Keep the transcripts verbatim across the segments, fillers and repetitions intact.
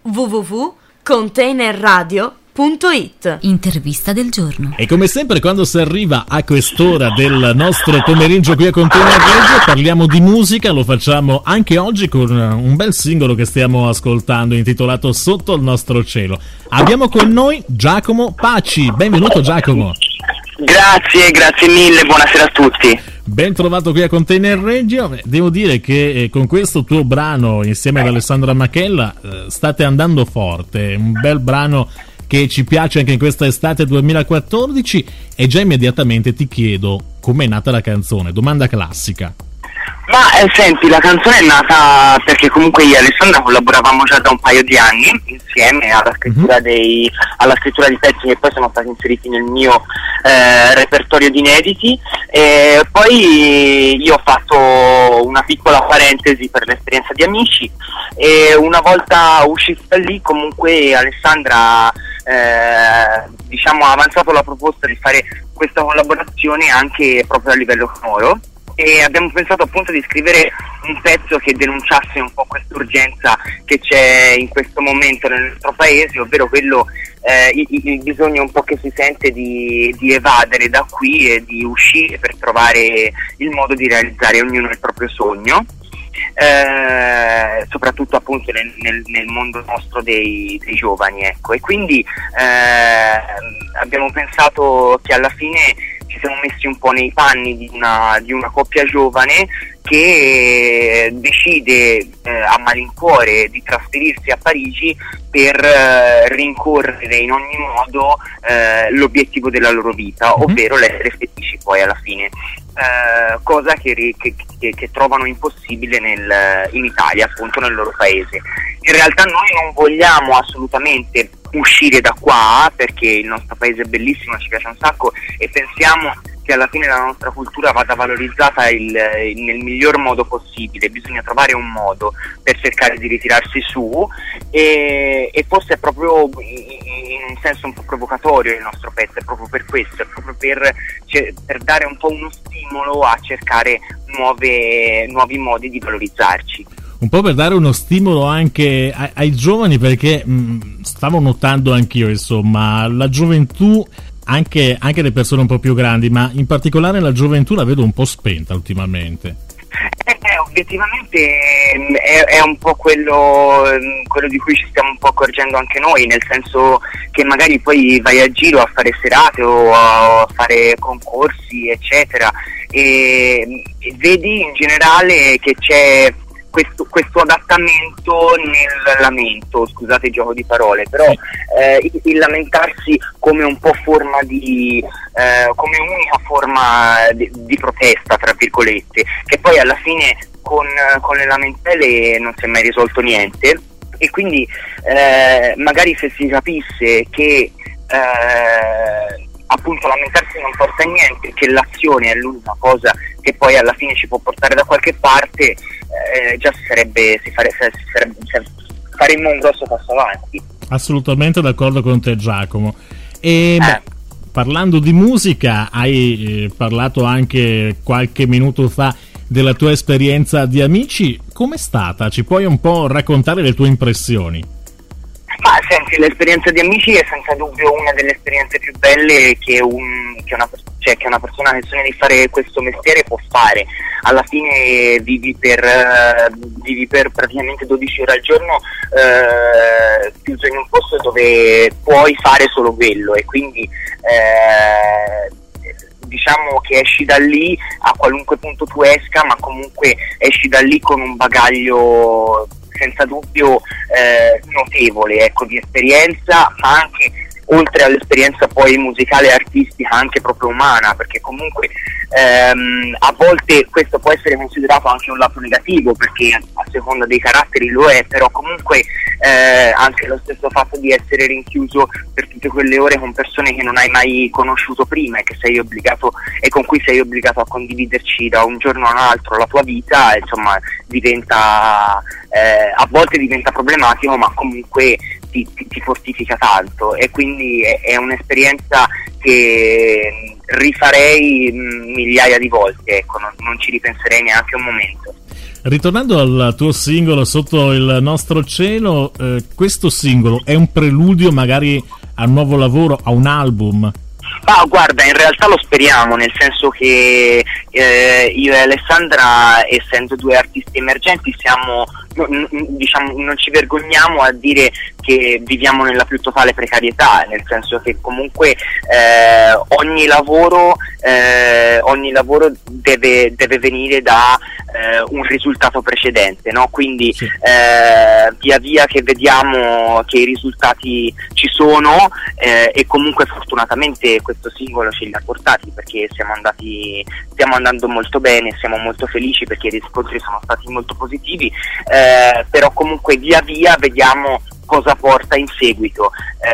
w w w punto container radio punto it. Intervista del giorno. E come sempre quando si arriva a quest'ora del nostro pomeriggio qui a Container Radio parliamo di musica, lo facciamo anche oggi con un bel singolo che stiamo ascoltando intitolato Sotto il nostro cielo. Abbiamo con noi Giacomo Paci, benvenuto Giacomo. Grazie, grazie mille, buonasera a tutti. Ben trovato qui a Container Radio. Devo dire che eh, con questo tuo brano insieme ad Alessandra Machella eh, state andando forte, un bel brano che ci piace anche in questa estate duemilaquattordici, e già immediatamente ti chiedo com'è nata la canzone, domanda classica. Ma eh, senti, la canzone è nata perché comunque io e Alessandra collaboravamo già da un paio di anni insieme alla scrittura, mm-hmm. dei, alla scrittura di pezzi che poi sono stati inseriti nel mio eh, repertorio di inediti, e poi io ho fatto una piccola parentesi per l'esperienza di Amici, e una volta uscita lì comunque Alessandra eh, diciamo ha avanzato la proposta di fare questa collaborazione anche proprio a livello sonoro, e abbiamo pensato appunto di scrivere un pezzo che denunciasse un po' questa urgenza che c'è in questo momento nel nostro paese, ovvero quello eh, il, il bisogno un po' che si sente di, di evadere da qui e di uscire per trovare il modo di realizzare ognuno il proprio sogno, eh, soprattutto appunto nel, nel, nel mondo nostro dei, dei giovani, ecco. E quindi eh, abbiamo pensato che alla fine ci siamo messi un po' nei panni di una, di una coppia giovane che decide eh, a malincuore di trasferirsi a Parigi per eh, rincorrere in ogni modo eh, l'obiettivo della loro vita, mm-hmm. ovvero l'essere felici poi alla fine, eh, cosa che, che, che, che trovano impossibile nel, in Italia, appunto nel loro paese. In realtà noi non vogliamo assolutamente uscire da qua, perché il nostro paese è bellissimo, ci piace un sacco e pensiamo che alla fine la nostra cultura vada valorizzata il, il, nel miglior modo possibile. Bisogna trovare un modo per cercare di ritirarsi su, e, e forse è proprio in un senso un po' provocatorio il nostro pezzo, è proprio per questo, è proprio per, per dare un po' uno stimolo a cercare nuove, nuovi modi di valorizzarci. Un po' per dare uno stimolo anche ai, ai giovani, perché mh, stavo notando anch'io, insomma, la gioventù, anche, anche le persone un po' più grandi, ma in particolare la gioventù la vedo un po' spenta ultimamente. Eh, eh, obiettivamente è, è un po' quello, quello di cui ci stiamo un po' accorgendo anche noi, nel senso che magari poi vai a giro a fare serate o a fare concorsi, eccetera, e, e vedi in generale che c'è Questo, questo adattamento nel lamento, scusate il gioco di parole, però eh, il, il lamentarsi come un po' forma di eh, come unica forma di, di protesta, tra virgolette, che poi alla fine con, con le lamentele non si è mai risolto niente, e quindi eh, magari se si capisse che eh, appunto lamentarsi non porta a niente, che l'azione è l'unica cosa che poi alla fine ci può portare da qualche parte, eh, già si sarebbe, si fare, si sarebbe, faremmo un grosso passo avanti. Assolutamente d'accordo con te Giacomo. E eh. beh, parlando di musica, hai eh, parlato anche qualche minuto fa della tua esperienza di Amici. Com'è stata? Ci puoi un po' raccontare le tue impressioni? Ma senti, l'esperienza di Amici è senza dubbio una delle esperienze più belle che, un, che, una, cioè, che una persona che sogna di fare questo mestiere può fare. Alla fine vivi per, uh, vivi per praticamente dodici ore al giorno uh, chiuso in un posto dove puoi fare solo quello, e quindi uh, diciamo che esci da lì a qualunque punto tu esca, ma comunque esci da lì con un bagaglio senza dubbio eh, notevole, ecco, di esperienza, ma anche oltre all'esperienza poi musicale e artistica, anche proprio umana, perché comunque ehm, a volte questo può essere considerato anche un lato negativo, perché a seconda dei caratteri lo è, però comunque eh, anche lo stesso fatto di essere rinchiuso per tutte quelle ore con persone che non hai mai conosciuto prima e che sei obbligato e con cui sei obbligato a condividerci da un giorno a un altro la tua vita, insomma diventa eh, a volte diventa problematico, ma comunque ti, ti, ti fortifica tanto, e quindi è, è un'esperienza che rifarei migliaia di volte, ecco, non, non ci ripenserei neanche un momento. Ritornando al tuo singolo Sotto il nostro cielo, eh, questo singolo è un preludio magari a un nuovo lavoro, a un album? Ma guarda, in realtà lo speriamo, nel senso che eh, io e Alessandra, essendo due artisti emergenti, siamo, n- n- diciamo, non ci vergogniamo a dire che viviamo nella più totale precarietà, nel senso che comunque eh, ogni lavoro eh, ogni lavoro deve, deve venire da eh, un risultato precedente, no? Quindi sì. eh, via via che vediamo che i risultati ci sono eh, e comunque fortunatamente questo singolo ce li ha portati, perché siamo andati stiamo andando molto bene, siamo molto felici perché i riscontri sono stati molto positivi, eh, però comunque via via vediamo cosa porta in seguito,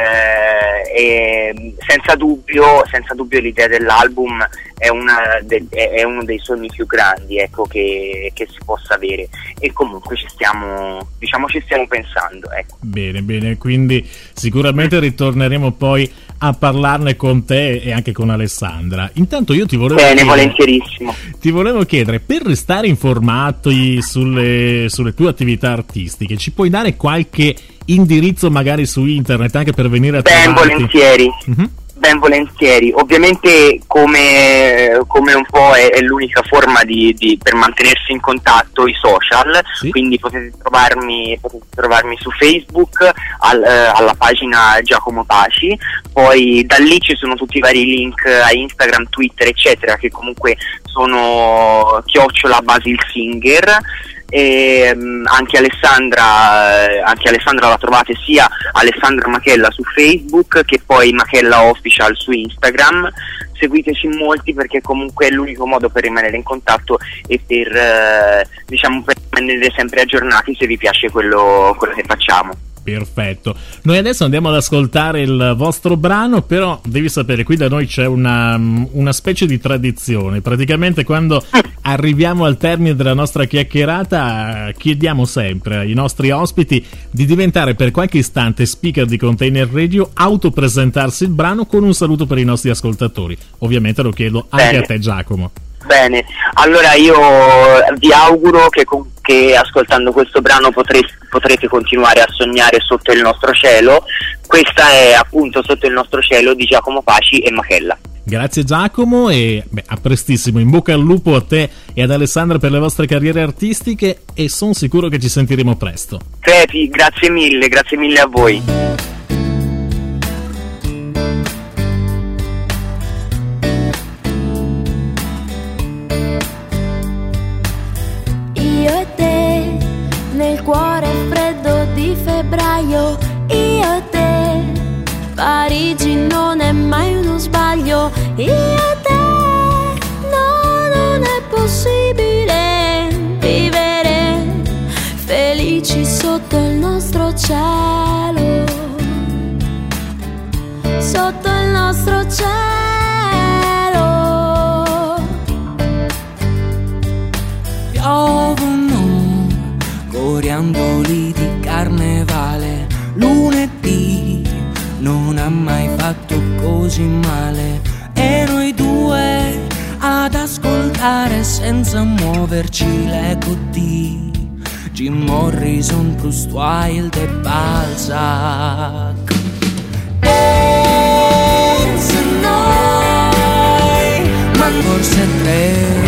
eh, e senza dubbio senza dubbio l'idea dell'album è, una de- è uno dei sogni più grandi, ecco, che, che si possa avere, e comunque ci stiamo diciamo ci stiamo pensando, ecco. Bene, bene, quindi sicuramente ritorneremo poi a parlarne con te e anche con Alessandra. Intanto io ti volevo bene chiedere, volentierissimo ti volevo chiedere, per restare informati sulle, sulle tue attività artistiche, ci puoi dare qualche indirizzo magari su internet anche per venire a ben trovarti? volentieri Mm-hmm. Ben volentieri, ovviamente come, come un po' è, è l'unica forma di, di, per mantenersi in contatto, i social, Sì. Quindi potete trovarmi, potete trovarmi su Facebook al, eh, alla pagina Giacomo Paci, poi da lì ci sono tutti i vari link a Instagram, Twitter eccetera, che comunque sono chiocciola Basil Singer. E um, anche Alessandra eh, anche Alessandra la trovate sia Alessandra Machella su Facebook che poi Machella Official su Instagram. Seguiteci in molti, perché comunque è l'unico modo per rimanere in contatto e per eh, diciamo per rimanere sempre aggiornati se vi piace quello, quello che facciamo. Perfetto, noi adesso andiamo ad ascoltare il vostro brano, però devi sapere, qui da noi c'è una, una specie di tradizione. Praticamente quando arriviamo al termine della nostra chiacchierata chiediamo sempre ai nostri ospiti di diventare per qualche istante speaker di Container Radio, autopresentarsi il brano con un saluto per i nostri ascoltatori. Ovviamente lo chiedo anche Bene. a te, Giacomo. Bene, allora io vi auguro che, che ascoltando questo brano potrete, potrete continuare a sognare sotto il nostro cielo. Questa è appunto Sotto il nostro cielo di Giacomo Paci e Machella. Grazie Giacomo e beh, a prestissimo, in bocca al lupo a te e ad Alessandra per le vostre carriere artistiche, e sono sicuro che ci sentiremo presto. Crepi, grazie mille, grazie mille a voi. Io e te, nel cuore freddo di febbraio, io e te, Parigi non è mai uno sbaglio, io e te, no, non è possibile vivere felici sotto il nostro cielo, sotto il nostro cielo. Piovono coriandoli di carnevale, lunedì non ha mai fatto così male, e noi due ad ascoltare senza muoverci l'eco di Jim Morrison, Proust, Wilde e Balzac. E se noi, ma forse tre.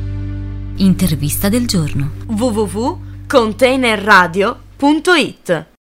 Intervista del giorno. w w w punto container radio punto it